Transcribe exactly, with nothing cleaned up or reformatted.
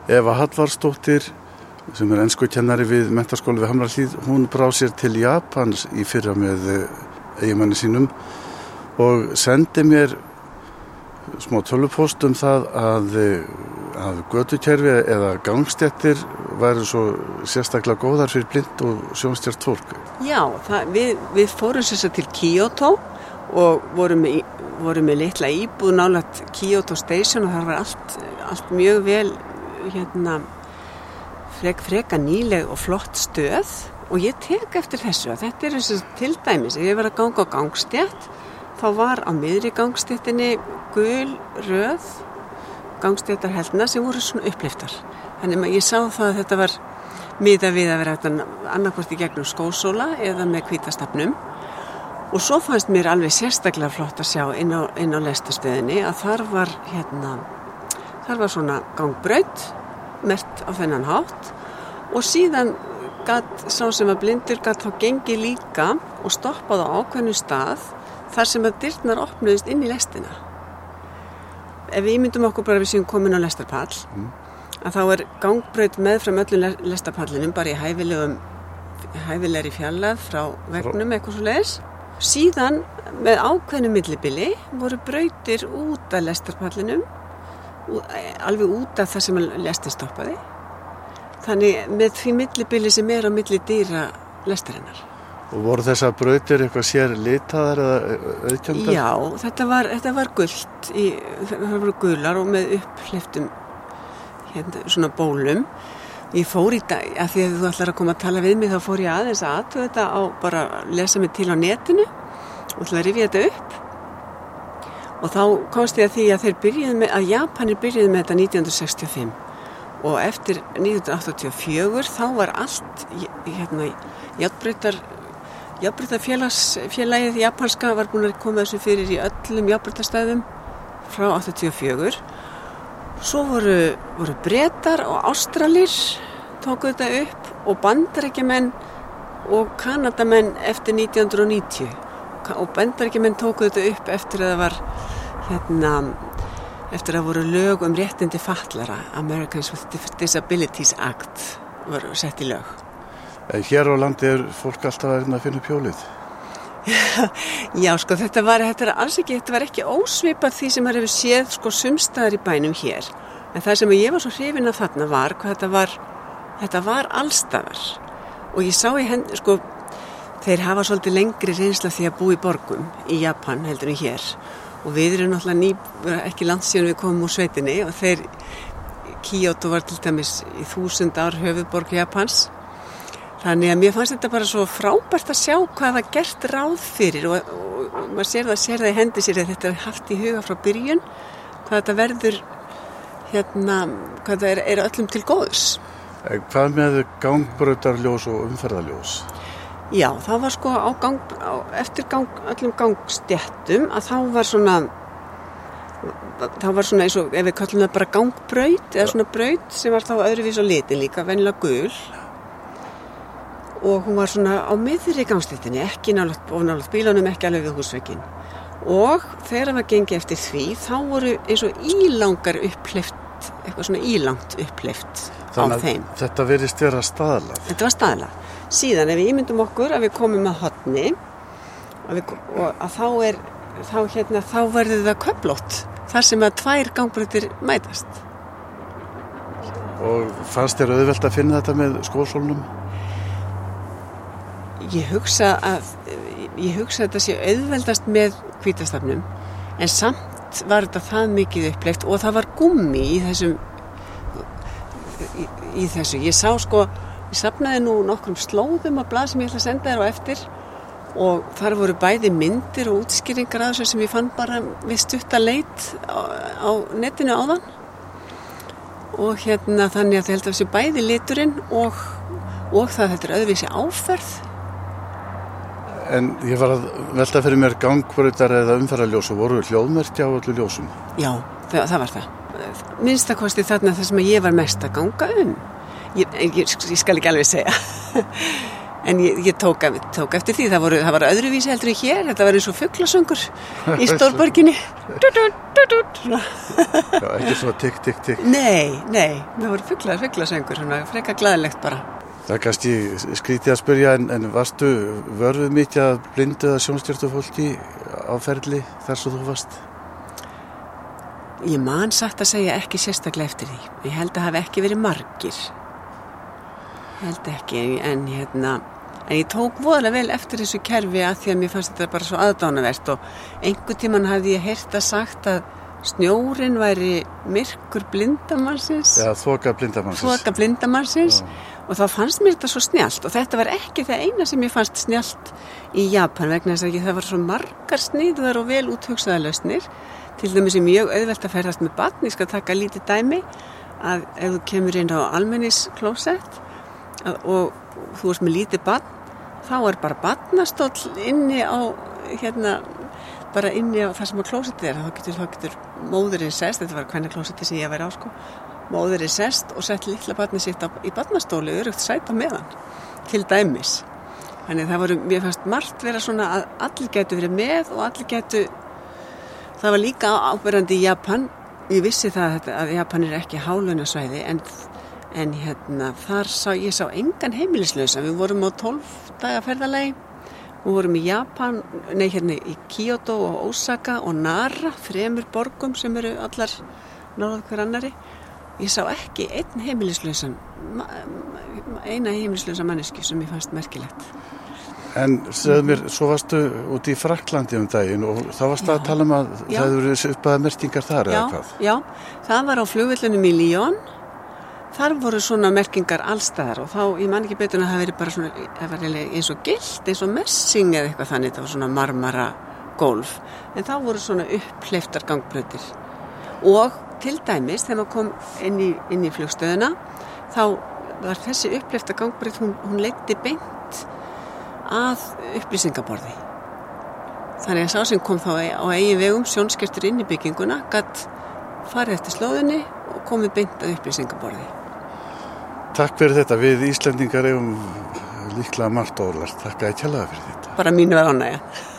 Eva Hallvarðsdóttir, sem er enskukennari við menntaskóla við Hamrahlíð, hún brá sér til Japans í fyrra með eiginmanni sínum og sendi mér smá tölvupóst um það að, að götukerfi eða gangstéttir væru svo sérstaklega góðar fyrir blind og sjónstjart fólk. Já, það, við, við fórum sér til Kyoto og vorum með, vorum með litla íbúð nálægt Kyoto Station og þar var allt, allt mjög vel hérna, frek, freka nýleg og flott stöð og ég tek eftir þessu að þetta er þessu til dæmis, ef ég var að ganga á gangstétt þá var á miðri gangstéttinni gul, röð gangstéttarheldna sem voru svona upplyftar. Þannig að ég sá það að þetta var miða við að vera þetta annarkvort í gegnum skósóla eða með hvítastafnum og svo fannst mér alveg sérstaklega flott að sjá inn á, inn á lestarstöðinni að þar var hérna, þar var svona gangbraut mert á þennan hátt og síðan gat sá sem var blindur gat þá gengið líka og stoppað á ákveðnu stað þar sem að dyrnar opnuðist inn í lestina. Ef við ímyndum okkur bara við séum komin á lestarpall, mm. að þá er gangbraut meðfram öllum lestarpallinum bara í hæfilegum, hæfilegri fjarlægð frá vegnum eitthvað svo leiðis. Síðan með ákveðnu millibili voru brautir út af lestarpallinum, alveg út af það sem lestin stoppaði. Þannig með því millibili sem er á milli dýra lestarinnar. Og voru þessar brautir eitthvað sér litaðar eða auðkjöndar? Já, þetta var, þetta var gult, í, það voru gular og með upphleyptum hérna, svona bólum. Ég fór í dag, að því að þú ætlar að koma að tala við mig, þá fór ég aðeins að athuga þetta á bara lesa mig til á netinu og ætla að rifja þetta upp. Og þá komst ég að því að þeir byrjuðu með, að Japanir byrjuðu með þetta nítján hundruð sextíu og fimm og eftir nítján hundruð áttatíu og fjögur þá var allt, hérna, járnbrautar Járnbrautarfélagið japanska var búin að koma þessu fyrir í öllum járnbrautarstæðum frá áttatíu og fjögur. Svo voru, voru Bretar og Ástralir tóku þetta upp og Bandaríkjamenn og Kanadamenn eftir nítján hundruð níutíu. Og Bandaríkjamenn tóku þetta upp eftir að það var hérna, eftir að voru lög um réttindi fatlara, Americans with Disabilities Act voru sett í lög. Hér á landi er fólk alltaf að finna upp hjólið. Já, sko, þetta var, þetta er alls ekki, þetta var ekki ósvipað því sem maður hefur séð, sko, sumstaðar í bænum hér. En það sem ég var svo hrifin af þarna var, hvað þetta var, þetta var allstaðar. Og ég sá í hend, sko, þeir hafa svolítið lengri reynsla því að búa í borgum í Japan heldur en hér. Og við erum náttúrulega ný, ekki langt síðan við komum úr sveitinni og þeir, Kyoto var til dæmis í þúsund ár höfuðborg Japans. Þannig að mér fannst þetta bara svo frábært að sjá hvað það gert ráð fyrir og, og, og maður sér það, sér það í hendi sér að þetta er haft í huga frá byrjun, hvað þetta verður, hérna, hvað það er, er öllum til góðs. Hvað með gangbrautarljós og umferðarljós? Já, það var sko á gang, á, eftir gang, öllum gangstéttum að þá var svona, þá var svona eins og, ef við kallum það bara gangbraut, eða svona braut sem var þá öðruvís á litin líka, venjulega gul. Og hún var svona á miðri gangstéttinni, ekki nálægt, og nálægt bílunum, ekki alveg við húsveginn. Og þegar það var gengið eftir því, þá voru eins og ílangar upphleypt, eitthvað svona ílangt upphleypt á þeim. Þetta virðist vera staðlað. Þetta var staðlað. Síðan ef við ímyndum okkur að við komum að horni, að við, og að þá er, þá hérna, þá verður það köflótt, þar sem að tvær gangbrautir mætast. Og fannst þér auðvelt að finna þetta með skósólnum? Ég hugsa að ég hugsa að þetta sé auðveldast með hvítastafnum en samt var þetta það mikið uppleift og það var gúmmi í þessum í, í þessu. Ég sá sko, ég safnaði nú nokkrum slóðum af blað sem ég ætla að senda þér á eftir og þar voru bæði myndir og útskýringar að þessu sem ég fann bara við stutta leit á, á netinu áðan og hérna þannig að það held að þessu bæði liturinn og, og það þetta er öðruvísi áferð. En ég var að velta fyrir mér gangbrautar eða umferðarljós og voru hljóðmerki á öllu ljósum? Já, það, það var það. Minnstakosti þarna það sem ég var mest að ganga um. Ég, ég, ég skal ekki alveg segja. En ég, ég tók, tók eftir því, það, voru, það var öðruvísi heldur en hér, þetta var eins og fuglasöngur í stórborginni. Já, ekki svona tikk, tikk, tikk. Nei, nei, það voru fuglar, fuglasöngur, svona frekar glaðilegt bara. Það er kannski skrítið að spyrja, en, en varstu vörðu mikið að blindu eða sjónstjörtu fólki á ferli þar svo þú varst? Ég man satt að segja ekki sérstaklega eftir því. Ég held að hafi ekki verið margir. Held ekki, en hérna... En ég tók voðalega vel eftir þessu kerfi að því að mér fannst þetta bara svo aðdánavert og einhvern tímann hafði ég heyrt að sagt að snjórinn væri myrkur blindamannsins. Já, þoka blindamannsins. Þoka blindamannsins Já. Og þá fannst mér þetta svo snjallt og þetta var ekki það eina sem ég fannst snjallt í Japan vegna þess að það var svo margar sniðuðar og vel úthugsaðar lausnir. Til dæmis er mjög auðvelt að ferðast með barn, ég skal taka lítið dæmi að ef þú kemur inn á almenningsklósett og þú ert með lítið barn, þá er bara barnastóll inni á, hérna, bara inni á það sem að klósettið er. Þá getur, þá getur móðurinn sest, þetta var hvernig klósettið sem ég væri á sko, móðurinn sest og sett litla barnið sitt á, í barnastóli, örugt sæt á meðan, til dæmis. Þannig það voru, mér fannst margt vera svona að allir getur verið með og allir getur, það var líka áberandi í Japan, ég vissi það að, að Japan er ekki hálaunasvæði, en En hérna, þar sá, ég sá engan heimilislausa. Við vorum á tólf daga ferðalagi. Við vorum í Japan, nei hérna í Kyoto og Osaka og Nara, þremur borgum sem eru allar nálægt hver annari. Ég sá ekki einn heimilislausan, eina heimilislausa manneski sem ég fannst merkilegt. En segðu mér, svo varstu út í Frakklandi um daginn og þá varstu já. Að tala um að já. Það eru uppaða merkingar þar já, eða hvað? Já, það var á flugvöllunum í Lyon. Þar voru svona merkingar allstaðar og þá, ég man ekki betur en að það veri bara svona, það var eins og gilt, eins og messing eða eitthvað þannig, það var svona marmara gólf. En þá voru svona upphleyptar gangbrautir. Og til dæmis, þegar maður kom inn í, inn í flugstöðuna, þá var þessi upphleypta gangbraut, hún, hún leiddi beint að upplýsingaborði. Þannig að sá sem kom þá á eigin vegum, sjónskertur inn í bygginguna, gat farið eftir slóðinni og komið beint að upplýsingaborði. Takk fyrir þetta, við Íslendingar eigum líklega margt ólært. Takk að ég kjallaði fyrir þetta. Bara mínu var ánægja.